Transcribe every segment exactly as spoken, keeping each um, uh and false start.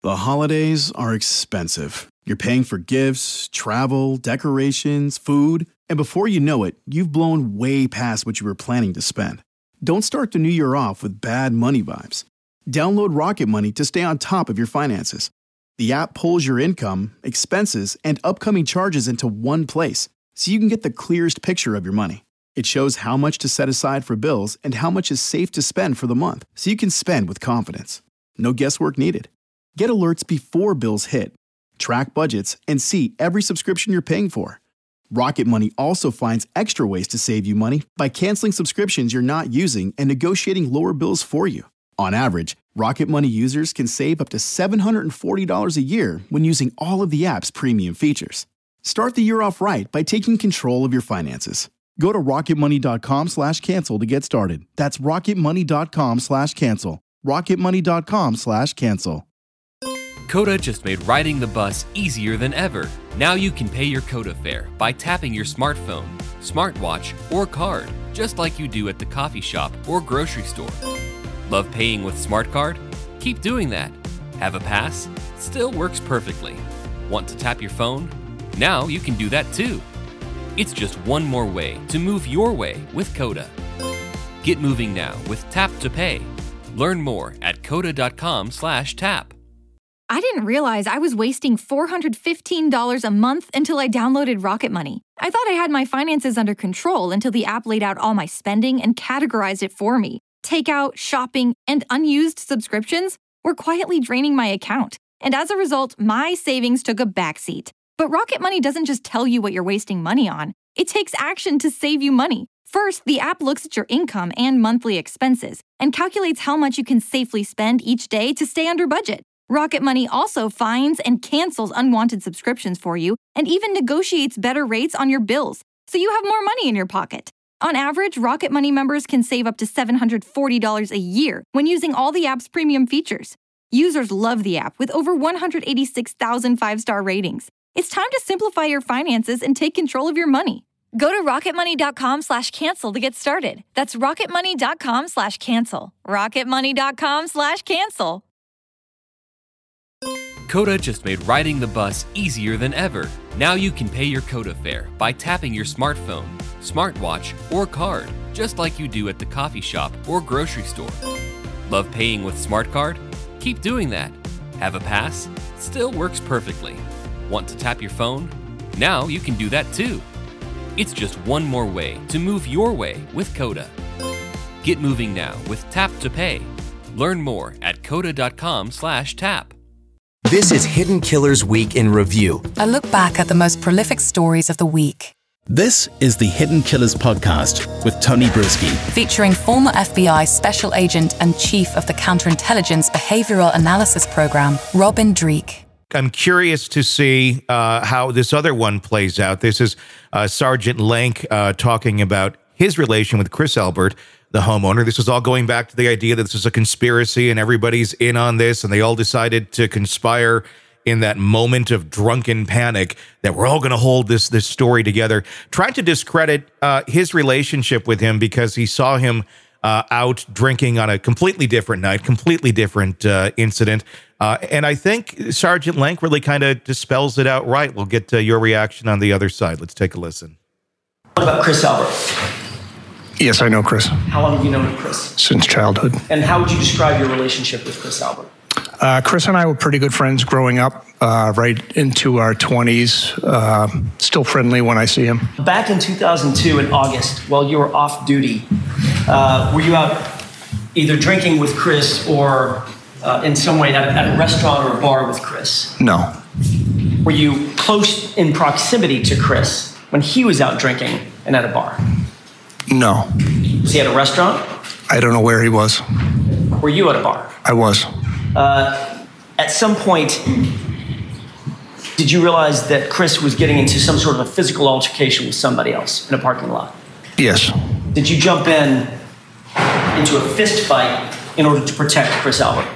The holidays are expensive. You're paying for gifts, travel, decorations, food, and before you know it, you've blown way past what you were planning to spend. Don't start the new year off with bad money vibes. Download Rocket Money to stay on top of your finances. The app pulls your income, expenses, and upcoming charges into one place, so you can get the clearest picture of your money. It shows how much to set aside for bills and how much is safe to spend for the month, so you can spend with confidence. No guesswork needed. Get alerts before bills hit, track budgets, and see every subscription you're paying for. Rocket Money also finds extra ways to save you money by canceling subscriptions you're not using and negotiating lower bills for you. On average, Rocket Money users can save up to seven hundred forty dollars a year when using all of the app's premium features. Start the year off right by taking control of your finances. Go to rocketmoney.com slash cancel to get started. That's rocketmoney.com slash cancel. rocketmoney.com slash cancel. Coda just made riding the bus easier than ever. Now you can pay your Coda fare by tapping your smartphone, smartwatch, or card, just like you do at the coffee shop or grocery store. Love paying with Smart Card? Keep doing that. Have a pass? Still works perfectly. Want to tap your phone? Now you can do that too. It's just one more way to move your way with Coda. Get moving now with Tap to Pay. Learn more at coda.com slash tap. I didn't realize I was wasting four hundred fifteen dollars a month until I downloaded Rocket Money. I thought I had my finances under control until the app laid out all my spending and categorized it for me. Takeout, shopping, and unused subscriptions were quietly draining my account. And as a result, my savings took a backseat. But Rocket Money doesn't just tell you what you're wasting money on. It takes action to save you money. First, the app looks at your income and monthly expenses and calculates how much you can safely spend each day to stay under budget. Rocket Money also finds and cancels unwanted subscriptions for you and even negotiates better rates on your bills, so you have more money in your pocket. On average, Rocket Money members can save up to seven hundred forty dollars a year when using all the app's premium features. Users love the app with over one hundred eighty-six thousand five-star ratings. It's time to simplify your finances and take control of your money. Go to rocketmoney.com slash cancel to get started. That's rocketmoney.com slash cancel. rocketmoney.com slash cancel. Coda just made riding the bus easier than ever. Now you can pay your Coda fare by tapping your smartphone, smartwatch, or card, just like you do at the coffee shop or grocery store. Love paying with Smart Card? Keep doing that. Have a pass? Still works perfectly. Want to tap your phone? Now you can do that too. It's just one more way to move your way with Coda. Get moving now with Tap to Pay. Learn more at coda.com slash tap. This is Hidden Killers Week in Review. A look back at the most prolific stories of the week. This is the Hidden Killers podcast with Tony Brueski. Featuring former F B I Special Agent and Chief of the Counterintelligence Behavioral Analysis Program, Robin Dreeke. I'm curious to see uh, how this other one plays out. This is uh, Sergeant Lank uh, talking about his relation with Chris Albert, the homeowner. This is all going back to the idea that this is a conspiracy and everybody's in on this, and they all decided to conspire in that moment of drunken panic that we're all going to hold this this story together. Trying to discredit uh, his relationship with him because he saw him uh, out drinking on a completely different night, completely different uh, incident. Uh, and I think Sergeant Lank really kind of dispels it outright. We'll get to your reaction on the other side. Let's take a listen. What about Chris Albert? Yes, I know Chris. How long have you known Chris? Since childhood. And how would you describe your relationship with Chris Albert? Uh, Chris and I were pretty good friends growing up, uh, right into our twenties. Uh, still friendly when I see him. Back in two thousand two in August, while you were off duty, uh, were you out either drinking with Chris or uh, in some way at, at a restaurant or a bar with Chris? No. Were you close in proximity to Chris when he was out drinking and at a bar? No. Was he at a restaurant? I don't know where he was. Were you at a bar? I was. Uh, at some point, did you realize that Chris was getting into some sort of a physical altercation with somebody else in a parking lot? Yes. Did you jump in into a fist fight in order to protect Chris Albert?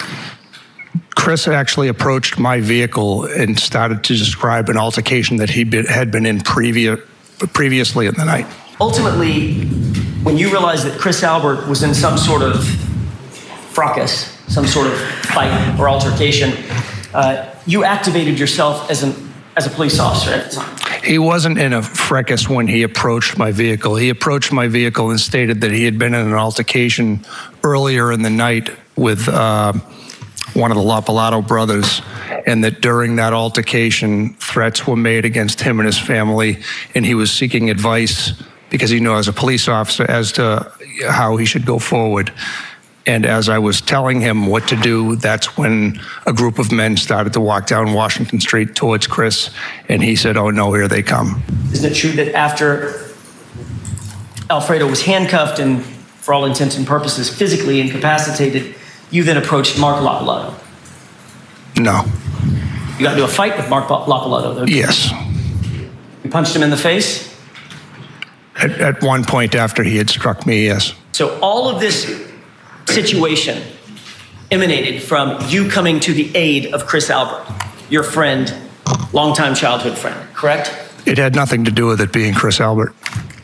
Chris actually approached my vehicle and started to describe an altercation that he been, had been in previous, previously in the night. Ultimately, when you realized that Chris Albert was in some sort of fracas, some sort of fight or altercation, uh, you activated yourself as an as a police officer at the time. He wasn't in a fracas when he approached my vehicle. He approached my vehicle and stated that he had been in an altercation earlier in the night with uh, one of the Lapalato brothers, and that during that altercation, threats were made against him and his family, and he was seeking advice because he knew as a police officer as to how he should go forward. And as I was telling him what to do, that's when a group of men started to walk down Washington Street towards Chris, and he said, "Oh no, here they come." Isn't it true that after Alfredo was handcuffed and, for all intents and purposes, physically incapacitated, you then approached Mark Lapalato? No. You got into a fight with Mark Lapalato, though? Yes. You punched him in the face? At, at one point after he had struck me, yes. So all of this situation emanated from you coming to the aid of Chris Albert, your friend, longtime childhood friend, correct? It had nothing to do with it being Chris Albert.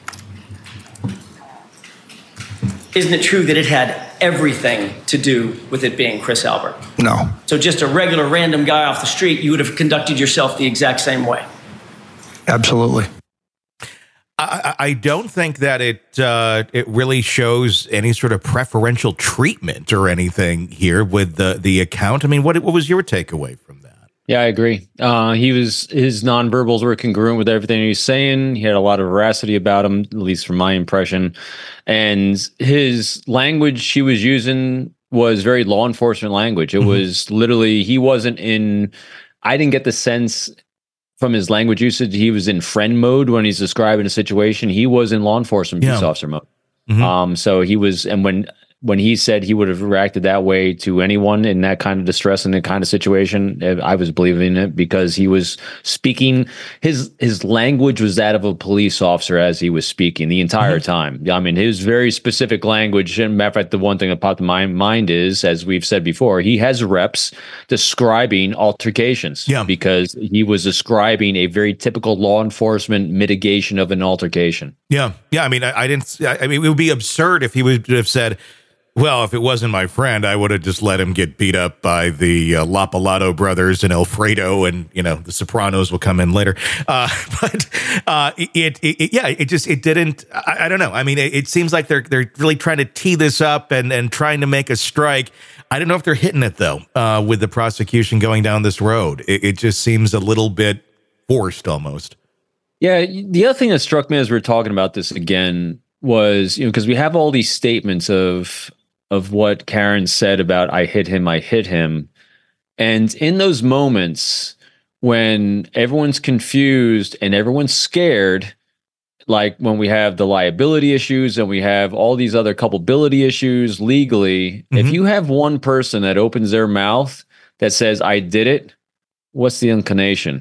Isn't it true that it had everything to do with it being Chris Albert? No. So just a regular random guy off the street, you would have conducted yourself the exact same way? Absolutely. I, I don't think that it uh, it really shows any sort of preferential treatment or anything here with the the account. I mean, what what was your takeaway from that? Yeah, I agree. Uh, he was his nonverbals were congruent with everything he was saying. He had a lot of veracity about him, at least from my impression. And his language he was using was very law enforcement language. It mm-hmm. was literally he wasn't in. I didn't get the sense from his language usage, he was in friend mode when he's describing a situation. He was in law enforcement police yeah. officer mode. Mm-hmm. Um, so he was, and when when he said he would have reacted that way to anyone in that kind of distress and that kind of situation, I was believing it because he was speaking. His his language was that of a police officer as he was speaking the entire mm-hmm. time. I mean, his very specific language. And matter of fact, the one thing that popped in my mind is, as we've said before, he has reps describing altercations yeah. because he was describing a very typical law enforcement mitigation of an altercation. Yeah, yeah. I mean, I, I didn't. I mean, it would be absurd if he would have said, well, if it wasn't my friend, I would have just let him get beat up by the uh, Lapalato brothers and Alfredo, and you know the Sopranos will come in later. Uh, but uh, it, it, it, yeah, it just it didn't. I, I don't know. I mean, it, it seems like they're they're really trying to tee this up and and trying to make a strike. I don't know if they're hitting it though uh, with the prosecution going down this road. It, it just seems a little bit forced almost. Yeah, the other thing that struck me as we we're talking about this again was, you know, because we have all these statements of. of what Karen said about I hit him, I hit him. And in those moments when everyone's confused and everyone's scared, like when we have the liability issues and we have all these other culpability issues legally, mm-hmm. if you have one person that opens their mouth that says, I did it, what's the inclination?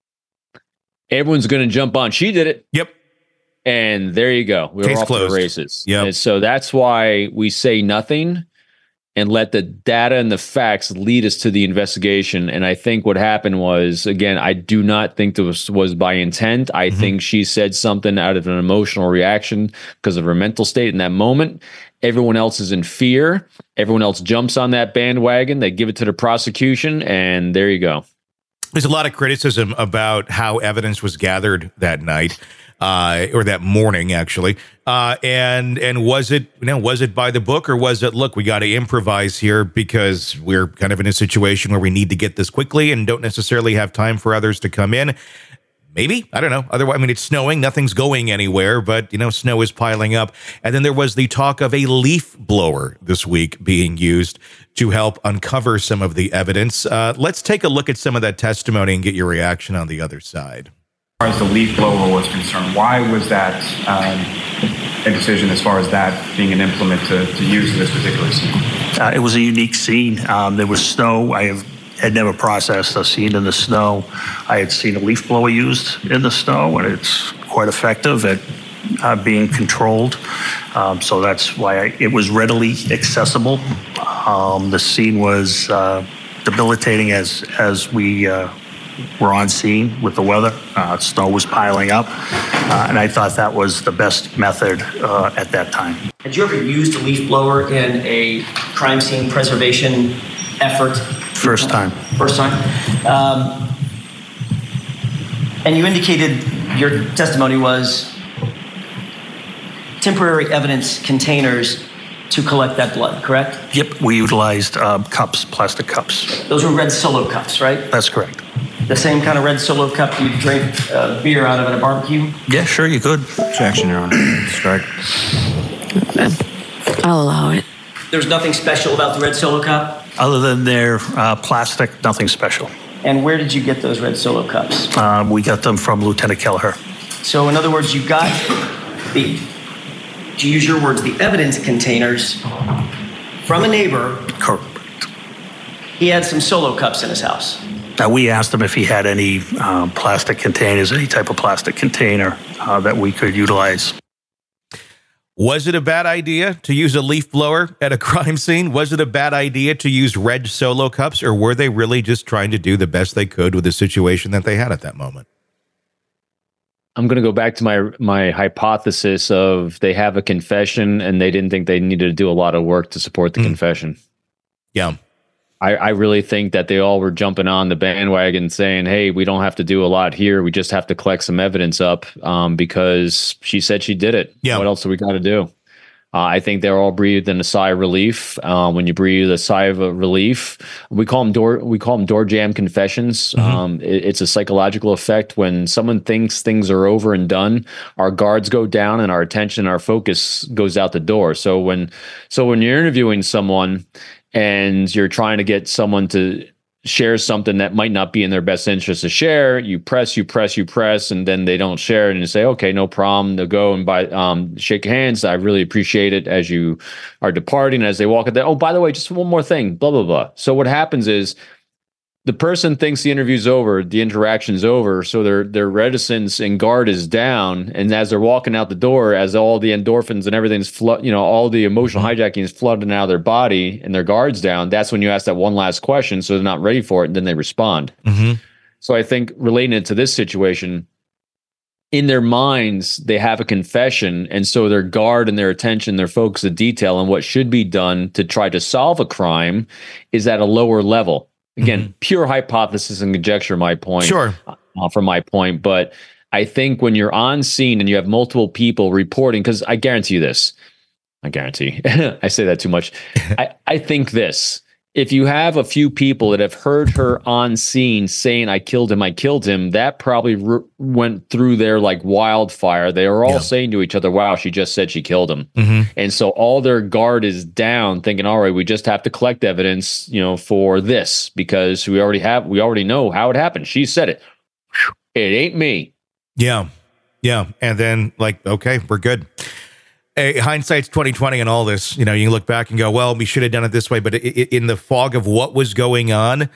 Everyone's going to jump on, she did it. Yep. And there you go. We're Case off closed. To the races. Yep. And so that's why we say nothing and let the data and the facts lead us to the investigation. And I think what happened was, again, I do not think this was by intent. I mm-hmm. think she said something out of an emotional reaction because of her mental state in that moment. Everyone else is in fear. Everyone else jumps on that bandwagon. They give it to the prosecution, and there you go. There's a lot of criticism about how evidence was gathered that night. Uh, or that morning, actually, uh, and and was it you know was it by the book, or was it, look, we got to improvise here because we're kind of in a situation where we need to get this quickly and don't necessarily have time for others to come in? Maybe, I don't know. Otherwise, I mean, it's snowing, nothing's going anywhere, but you know, snow is piling up. And then there was the talk of a leaf blower this week being used to help uncover some of the evidence. Uh, let's take a look at some of that testimony and get your reaction on the other side. As far as the leaf blower was concerned, why was that um, a decision as far as that being an implement to, to use in this particular scene? Uh, it was a unique scene. Um, there was snow. I have, had never processed a scene in the snow. I had seen a leaf blower used in the snow, and it's quite effective at uh, being controlled. Um, so that's why I, it was readily accessible. Um, the scene was uh, debilitating as, as we... Uh, were on scene with the weather. Uh, snow was piling up, uh, and I thought that was the best method uh, at that time. Had you ever used a leaf blower in a crime scene preservation effort? First time. First time. Um, and you indicated your testimony was temporary evidence containers to collect that blood, correct? Yep, we utilized uh, cups, plastic cups. Those were red Solo cups, right? That's correct. The same kind of red Solo cup you drink uh, beer out of at a barbecue? Yeah, sure, you could. Objection, Your Honor. Strike. I'll allow it. There's nothing special about the red Solo cup? Other than their uh, plastic, nothing special. And where did you get those red Solo cups? Uh, we got them from Lieutenant Kelleher. So in other words, you got the, to use your words, the evidence containers from a neighbor. Correct. He had some Solo cups in his house. Now, we asked him if he had any um, plastic containers, any type of plastic container uh, that we could utilize. Was it a bad idea to use a leaf blower at a crime scene? Was it a bad idea to use red Solo cups, or were they really just trying to do the best they could with the situation that they had at that moment? I'm going to go back to my my hypothesis of they have a confession and they didn't think they needed to do a lot of work to support the mm. confession. Yeah. I, I really think that they all were jumping on the bandwagon saying, hey, we don't have to do a lot here. We just have to collect some evidence up um, because she said she did it. Yeah. What else do we got to do? Uh, I think they're all breathing a sigh of relief. Uh, when you breathe a sigh of relief, we call them door we call them door jam confessions. Mm-hmm. Um, it, it's a psychological effect. When someone thinks things are over and done, our guards go down and our attention, our focus goes out the door. So when so when you're interviewing someone and you're trying to get someone to share something that might not be in their best interest to share, you press, you press, you press, and then they don't share it, and you say, okay, no problem. They'll go and buy, um, shake hands. I really appreciate it as you are departing. As they walk out there, oh, by the way, just one more thing, blah, blah, blah. So what happens is the person thinks the interview's over, the interaction's over, so their their reticence and guard is down. And as they're walking out the door, as all the endorphins and everything's flood, you know, all the emotional hijacking is flooding out of their body and their guard's down, that's when you ask that one last question, so they're not ready for it, and then they respond. Mm-hmm. So I think relating it to this situation, in their minds, they have a confession, and so their guard and their attention, their focus of detail on what should be done to try to solve a crime is at a lower level. Again, mm-hmm. pure hypothesis and conjecture, my point. Sure. Uh, from my point. But I think when you're on scene and you have multiple people reporting, because I guarantee you this, I guarantee, I say that too much. I, I think this, if you have a few people that have heard her on scene saying, I killed him, I killed him, that probably re- went through there like wildfire. They are all yeah. saying to each other, wow, she just said she killed him. Mm-hmm. And so all their guard is down thinking, all right, we just have to collect evidence, you know, for this because we already have, we already know how it happened. She said it. It ain't me. Yeah. Yeah. And then like, okay, we're good. Hey, hindsight's twenty twenty and all this, you know, you look back and go, well, we should have done it this way. But it, it, in the fog of what was going on,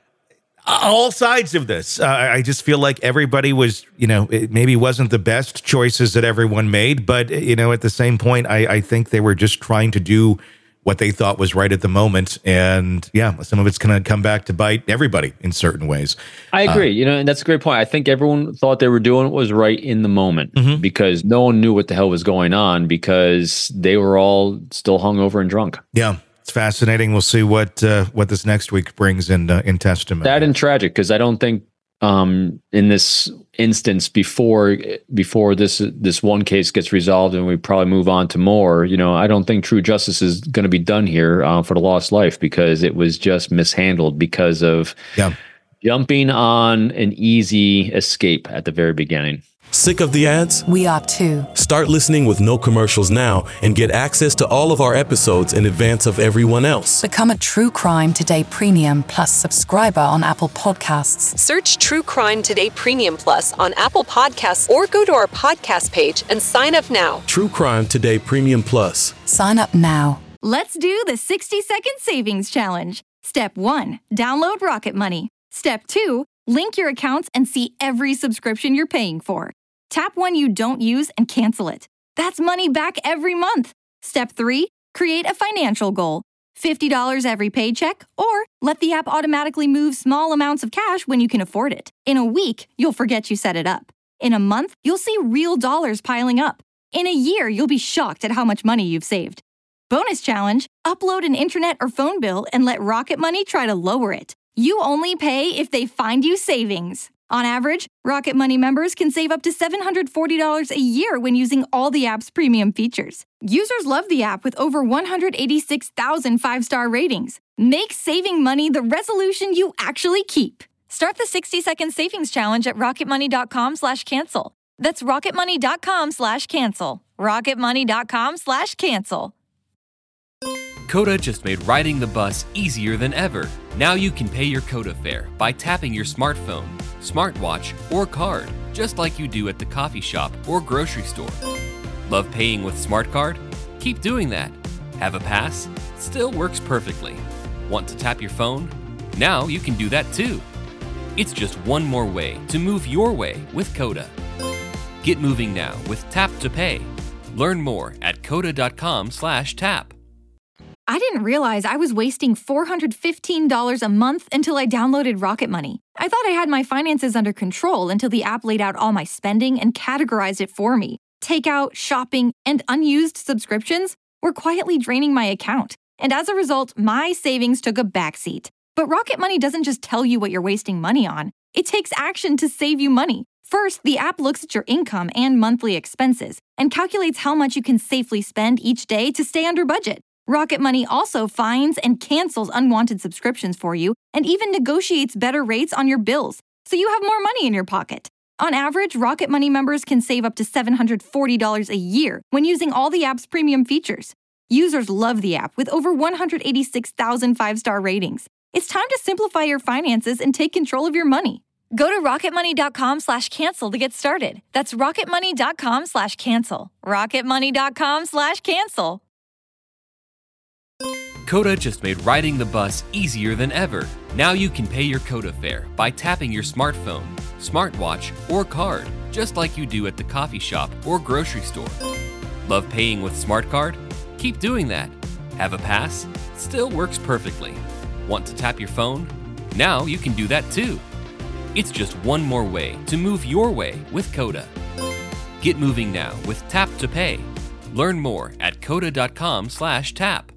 all sides of this, uh, I just feel like everybody was, you know, it maybe wasn't the best choices that everyone made. But, you know, at the same point, I, I think they were just trying to do what they thought was right at the moment. And yeah, some of it's going to come back to bite everybody in certain ways. I agree. Uh, you know, and that's a great point. I think everyone thought they were doing what was right in the moment mm-hmm. because no one knew what the hell was going on because they were all still hungover and drunk. Yeah. It's fascinating. We'll see what uh, what this next week brings in uh, in testimony. That and tragic, because I don't think um, in this instance before before this this one case gets resolved and we probably move on to more, you know, I don't think true justice is going to be done here uh, for the lost life because it was just mishandled because of yeah. jumping on an easy escape at the very beginning. Sick of the ads? We are too. Start listening with no commercials now and get access to all of our episodes in advance of everyone else. Become a True Crime Today Premium Plus subscriber on Apple Podcasts. Search True Crime Today Premium Plus on Apple Podcasts or go to our podcast page and sign up now. True Crime Today Premium Plus. Sign up now. Let's do the sixty second savings challenge. Step one, download Rocket Money. Step two, link your accounts and see every subscription you're paying for. Tap one you don't use and cancel it. That's money back every month. Step three, create a financial goal. fifty dollars every paycheck, or let the app automatically move small amounts of cash when you can afford it. In a week, you'll forget you set it up. In a month, you'll see real dollars piling up. In a year, you'll be shocked at how much money you've saved. Bonus challenge, upload an internet or phone bill and let Rocket Money try to lower it. You only pay if they find you savings. On average, Rocket Money members can save up to seven hundred forty dollars a year when using all the app's premium features. Users love the app with over one hundred eighty-six thousand five-star ratings. Make saving money the resolution you actually keep. Start the sixty-second savings challenge at rocketmoney.com slash cancel. That's rocketmoney.com slash cancel. rocketmoney.com slash cancel. Coda just made riding the bus easier than ever. Now you can pay your Coda fare by tapping your smartphone, smartwatch, or card, just like you do at the coffee shop or grocery store. Love paying with Smart Card? Keep doing that. Have a pass? Still works perfectly. Want to tap your phone? Now you can do that too. It's just one more way to move your way with Coda. Get moving now with Tap to Pay. Learn more at coda.com slash tap. I didn't realize I was wasting four hundred fifteen dollars a month until I downloaded Rocket Money. I thought I had my finances under control until the app laid out all my spending and categorized it for me. Takeout, shopping, and unused subscriptions were quietly draining my account. And as a result, my savings took a backseat. But Rocket Money doesn't just tell you what you're wasting money on. It takes action to save you money. First, the app looks at your income and monthly expenses and calculates how much you can safely spend each day to stay under budget. Rocket Money also finds and cancels unwanted subscriptions for you and even negotiates better rates on your bills, so you have more money in your pocket. On average, Rocket Money members can save up to seven hundred forty dollars a year when using all the app's premium features. Users love the app with over one hundred eighty-six thousand five-star ratings. It's time to simplify your finances and take control of your money. Go to rocketmoney.com slash cancel to get started. That's rocketmoney.com slash cancel. rocketmoney.com slash cancel. Coda just made riding the bus easier than ever. Now you can pay your Coda fare by tapping your smartphone, smartwatch, or card, just like you do at the coffee shop or grocery store. Love paying with Smart Card? Keep doing that. Have a pass? Still works perfectly. Want to tap your phone? Now you can do that too. It's just one more way to move your way with Coda. Get moving now with Tap to Pay. Learn more at coda.com slash tap.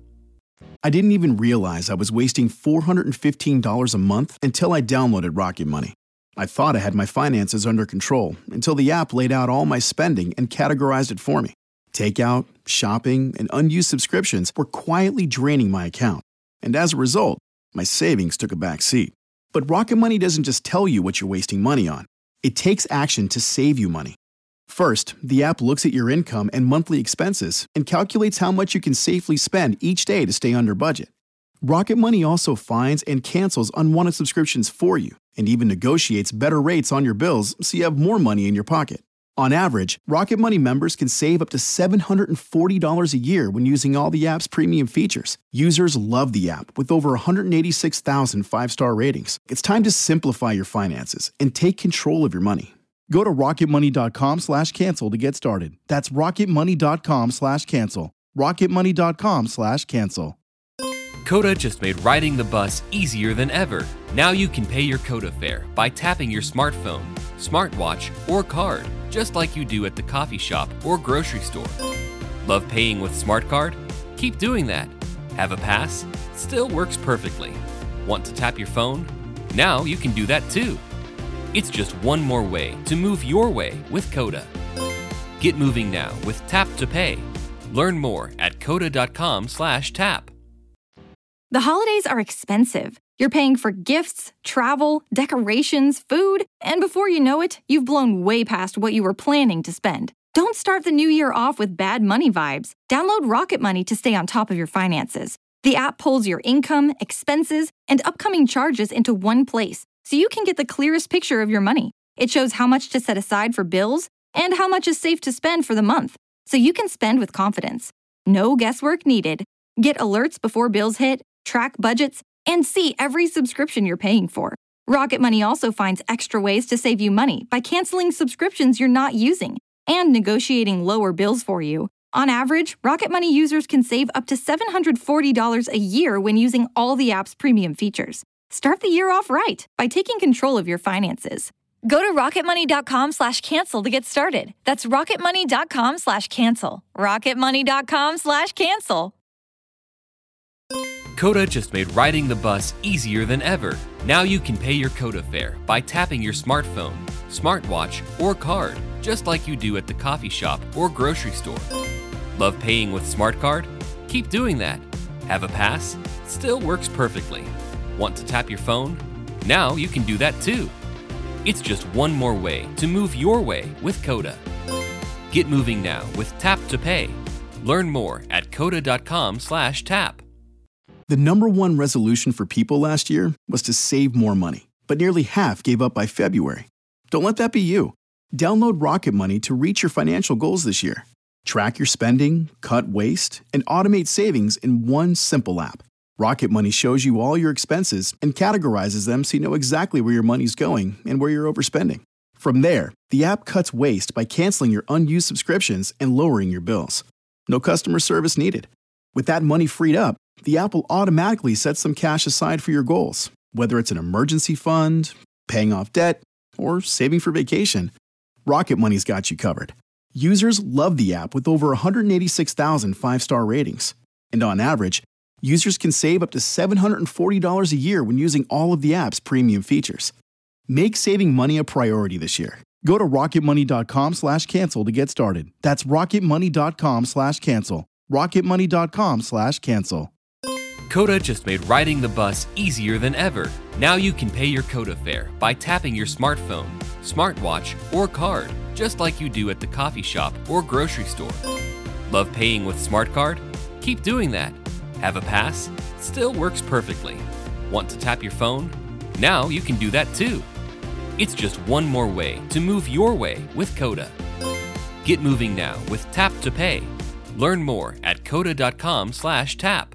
I didn't even realize I was wasting four hundred fifteen dollars a month until I downloaded Rocket Money. I thought I had my finances under control until the app laid out all my spending and categorized it for me. Takeout, shopping, and unused subscriptions were quietly draining my account. And as a result, my savings took a back seat. But Rocket Money doesn't just tell you what you're wasting money on. It takes action to save you money. First, the app looks at your income and monthly expenses and calculates how much you can safely spend each day to stay under budget. Rocket Money also finds and cancels unwanted subscriptions for you and even negotiates better rates on your bills so you have more money in your pocket. On average, Rocket Money members can save up to seven hundred forty dollars a year when using all the app's premium features. Users love the app with over one hundred eighty-six thousand five-star ratings. It's time to simplify your finances and take control of your money. Go to rocketmoney.com slash cancel to get started. That's rocketmoney.com slash cancel. rocketmoney.com slash cancel. Coda just made riding the bus easier than ever. Now you can pay your Coda fare by tapping your smartphone, smartwatch, or card, just like you do at the coffee shop or grocery store. Love paying with Smart Card? Keep doing that. Have a pass? Still works perfectly. Want to tap your phone? Now you can do that too. It's just one more way to move your way with Coda. Get moving now with Tap to Pay. Learn more at coda.com slash tap. The holidays are expensive. You're paying for gifts, travel, decorations, food, and before you know it, you've blown way past what you were planning to spend. Don't start the new year off with bad money vibes. Download Rocket Money to stay on top of your finances. The app pulls your income, expenses, and upcoming charges into one place, so you can get the clearest picture of your money. It shows how much to set aside for bills and how much is safe to spend for the month, so you can spend with confidence. No guesswork needed. Get alerts before bills hit, track budgets, and see every subscription you're paying for. Rocket Money also finds extra ways to save you money by canceling subscriptions you're not using and negotiating lower bills for you. On average, Rocket Money users can save up to seven hundred forty dollars a year when using all the app's premium features. Start the year off right by taking control of your finances. Go to rocketmoney.com slash cancel to get started. That's rocketmoney.com slash cancel. rocketmoney.com slash cancel. Coda just made riding the bus easier than ever. Now you can pay your Coda fare by tapping your smartphone, smartwatch, or card, just like you do at the coffee shop or grocery store. Love paying with SmartCard? Keep doing that. Have a pass? Still works perfectly. Want to tap your phone? Now you can do that too. It's just one more way to move your way with Coda. Get moving now with Tap to Pay. Learn more at coda.com slash tap. The number one resolution for people last year was to save more money, but nearly half gave up by February. Don't let that be you. Download Rocket Money to reach your financial goals this year. Track your spending, cut waste, and automate savings in one simple app. Rocket Money shows you all your expenses and categorizes them so you know exactly where your money's going and where you're overspending. From there, the app cuts waste by canceling your unused subscriptions and lowering your bills. No customer service needed. With that money freed up, the app will automatically set some cash aside for your goals, whether it's an emergency fund, paying off debt, or saving for vacation. Rocket Money's got you covered. Users love the app with over one hundred eighty-six thousand five-star ratings. And on average, users can save up to seven hundred forty dollars a year when using all of the app's premium features. Make saving money a priority this year. Go to rocketmoney.com slash cancel to get started. That's rocketmoney.com slash cancel. rocketmoney.com slash cancel. Coda just made riding the bus easier than ever. Now you can pay your Coda fare by tapping your smartphone, smartwatch, or card, just like you do at the coffee shop or grocery store. Love paying with SmartCard? Keep doing that. Have a pass? Still works perfectly. Want to tap your phone? Now you can do that too. It's just one more way to move your way with Coda. Get moving now with Tap to Pay. Learn more at coda.com slash tap.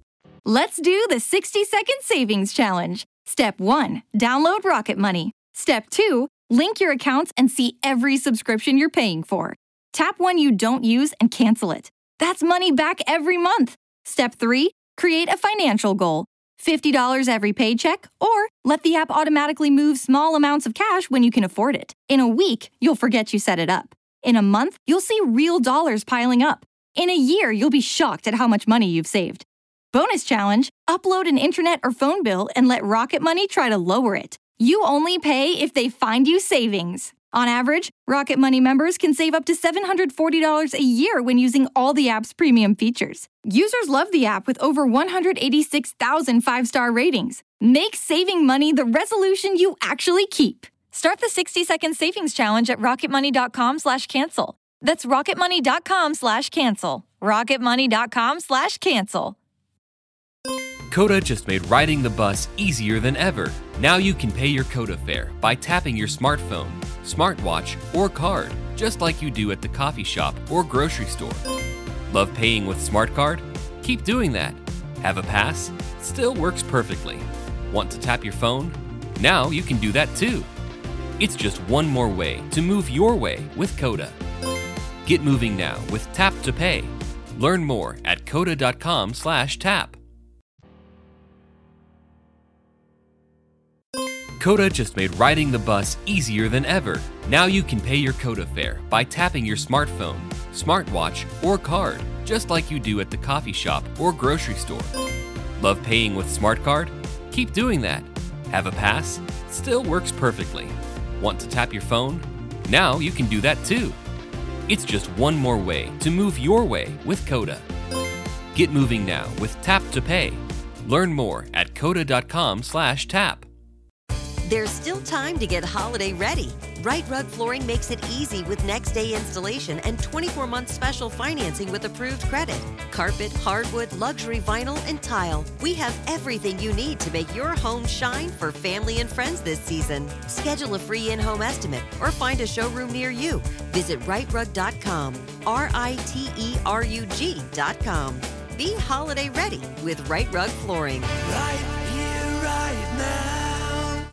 Let's do the sixty second savings challenge. Step one, download Rocket Money. Step two, link your accounts and see every subscription you're paying for. Tap one you don't use and cancel it. That's money back every month. Step three, create a financial goal. fifty dollars every paycheck, or let the app automatically move small amounts of cash when you can afford it. In a week, you'll forget you set it up. In a month, you'll see real dollars piling up. In a year, you'll be shocked at how much money you've saved. Bonus challenge, upload an internet or phone bill and let Rocket Money try to lower it. You only pay if they find you savings. On average, Rocket Money members can save up to seven hundred forty dollars a year when using all the app's premium features. Users love the app with over one hundred eighty-six thousand five-star ratings. Make saving money the resolution you actually keep. Start the sixty second savings challenge at rocketmoney.com slash cancel. That's rocketmoney.com slash cancel. rocketmoney.com slash cancel. Coda just made riding the bus easier than ever. Now you can pay your Coda fare by tapping your smartphone, smartwatch, or card, just like you do at the coffee shop or grocery store. Love paying with SmartCard? Keep doing that. Have a pass? Still works perfectly. Want to tap your phone? Now you can do that too. It's just one more way to move your way with Coda. Get moving now with Tap to Pay. Learn more at coda.com slash tap. Coda just made riding the bus easier than ever. Now you can pay your Coda fare by tapping your smartphone, smartwatch, or card, just like you do at the coffee shop or grocery store. Love paying with SmartCard? Keep doing that. Have a pass? Still works perfectly. Want to tap your phone? Now you can do that too. It's just one more way to move your way with Coda. Get moving now with Tap to Pay. Learn more at coda.com slash tap. There's still time to get holiday ready. Right Rug Flooring makes it easy with next day installation and twenty-four month special financing with approved credit. Carpet, hardwood, luxury vinyl, and tile. We have everything you need to make your home shine for family and friends this season. Schedule a free in-home estimate or find a showroom near you. Visit right rug dot com, R I T E R U G dot com. Be holiday ready with Right Rug Flooring. Right here, right now.